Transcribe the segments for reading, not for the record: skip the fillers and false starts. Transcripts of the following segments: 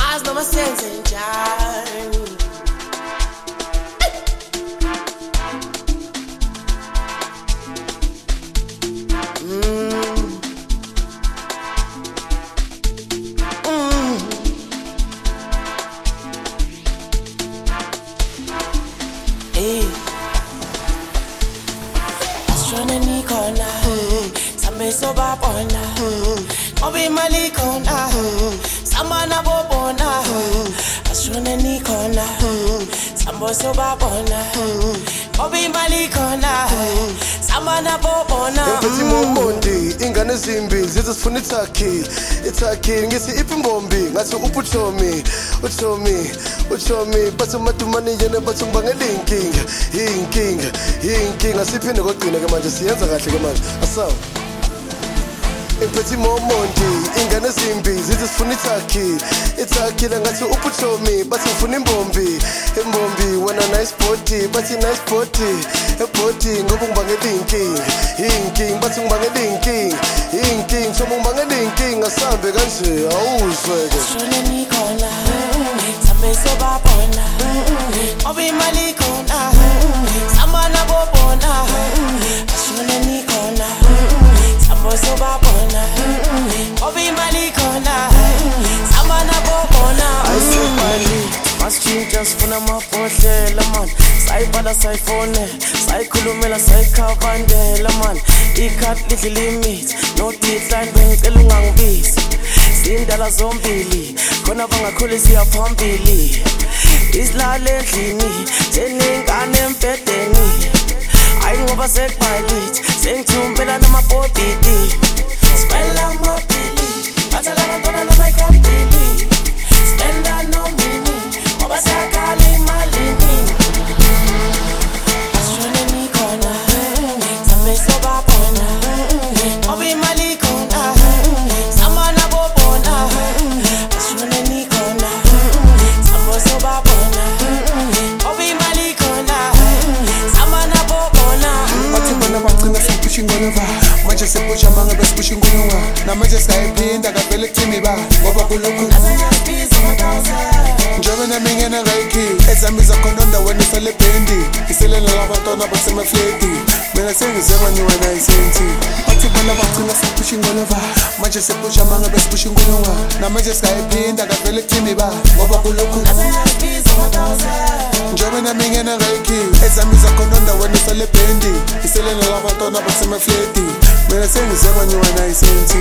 angazi noma senze njani. Asitshone nikhona sambe sobabona ngoba imali khona samana bobona. Asitshone nikhona sambe sobabona ngoba imali khona samana bobona. Ngiphethe imomondi ingane ezimbi zithi sifuna ithakhi ngithi iphi imbombi ngathi uPuchomi bathi umadumane yena bathi ngibangela inkinga siphinde kogcina ke manje siyenza kahle ke manje asaw. Ngiphethe imomondi ingane ezimbi zithi sifuna ithakhi la ngathi uPuchomi bathi ngifuna imbombi wena nice body bathi nice body ebody ngoba ngibangela inkinga bathi ngibangela inkinga somo ngibangela inkinga asambe kanje awuzweke. Asitshone nikhona sambe sobabona ngoba imali khona samana bobona. Asitshone nikhona sambe sobabona ngoba imali khona samana bobona. Ayisemali masitshintsha sifuna amabhodlela man, sayibhala sayifone sayikhulumela sayikhavandela man. Ikhadi lidla limit no decline bengicela ungangibizi sindala zombili khona bangakhulisa siyaphambili. Isilale endlini seningane empedeni ayi ngoba sekubhalithi sengithumbela namabhodidi sibela amabhili bathala abantwana nabayikambili spenda no mini ngoba siyakhala imalini. Asitshone nikhona sambe sobabona ngoba imali khona samana bobona. Asitshone nikhona sambe sobabona ngoba imali khona samana bobona. Bathi bona bagcina sipusha ingolova manje sipusha manga besipusha ingolova namanje sayiphinda kavele kuthini ba ngoba kulokhu njengoba nami ngena ngayikhi ezami zakhona ndaweni isele bendi iselela labantwana basemafleti mina sengizeba ni wena isenti. Bathi bona bagcina sipusha ingolova manje sipusha manga besipusha ingolova namanje sayiphinda kavele kuthini ba ngoba kulokhu njengoba nami ngena ngayikhi ezami zakhona ndaweni isele bendi iselela labantwana basemafleti mina sengizeba ni wena isenti.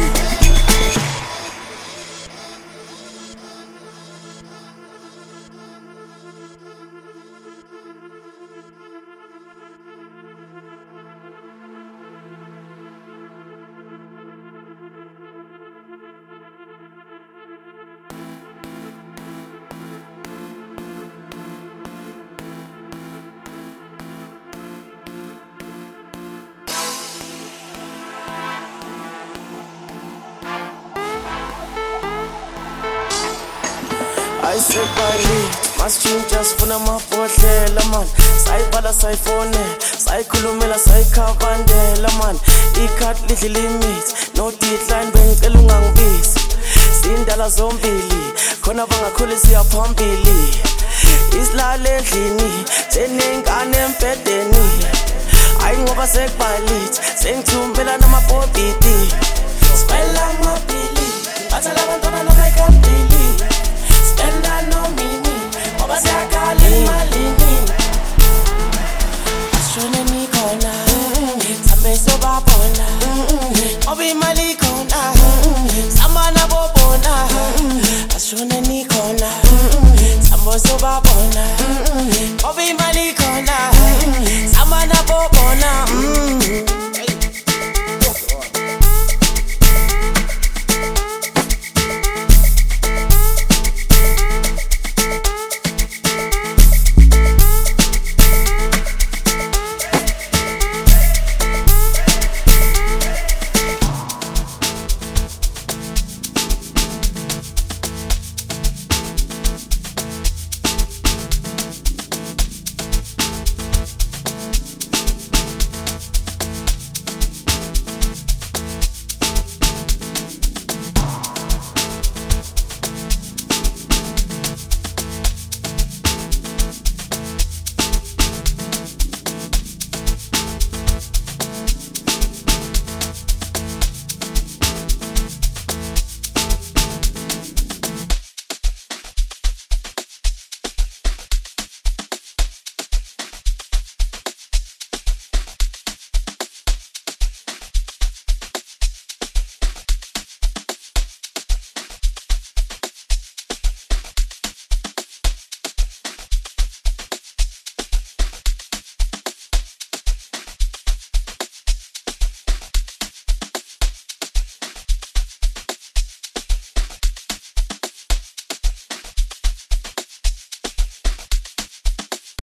Ayisekali masitshintsha sifuna amabhodlela man, sayibhala sayifone sayikhulumela sayikhavandela man. Ikhadi lidla limit no decline bengicela ungangibizi sindala zombili khona bangakhulisa siyaphambili. Isilale endlini seningane empedeni ayi ngoba sekubhalithi sengithumbela namabhodidi sibela amabhili bathala abantwana nabayikambili